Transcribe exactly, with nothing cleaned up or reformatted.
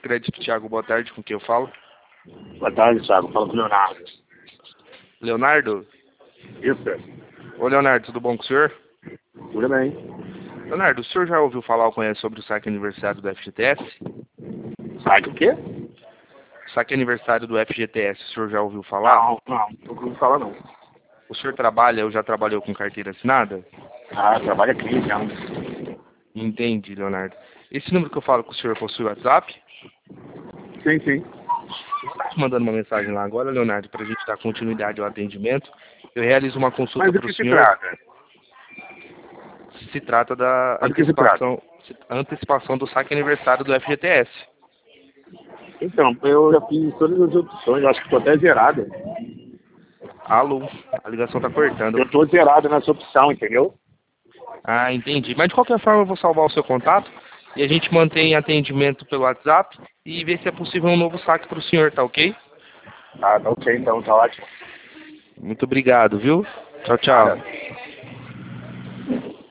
Crédito Thiago, boa tarde, com quem eu falo? Boa tarde, Thiago. Fala com o Leonardo. Leonardo? Isso. Ô Leonardo, tudo bom com o senhor? Tudo bem. Leonardo, o senhor já ouviu falar ou conhece sobre o saque aniversário do F G T S? Sabe o quê? Saque aniversário do F G T S, o senhor já ouviu falar? Não, não. Não ouvi falar, não. O senhor trabalha ou já trabalhou com carteira assinada? Ah, trabalho aqui, já. Entendi, Leonardo. Esse número que eu falo com o senhor possui WhatsApp? Sim, sim. Estou te mandando uma mensagem lá agora, Leonardo, para a gente dar continuidade ao atendimento. Eu realizo uma consulta Mas do para o que se senhor. trata? Se trata da Mas do que se trata? antecipação, antecipação do saque aniversário do F G T S. Então, eu já fiz todas as opções, eu acho que estou até zerado. Alô, a ligação está cortando. Eu estou zerado nessa opção, entendeu? Ah, entendi. Mas de qualquer forma eu vou salvar o seu contato e a gente mantém atendimento pelo WhatsApp e ver se é possível um novo saque para o senhor, tá ok? Ah, tá ok, então, tá ótimo. Muito obrigado, viu? Tchau, tchau. Nada.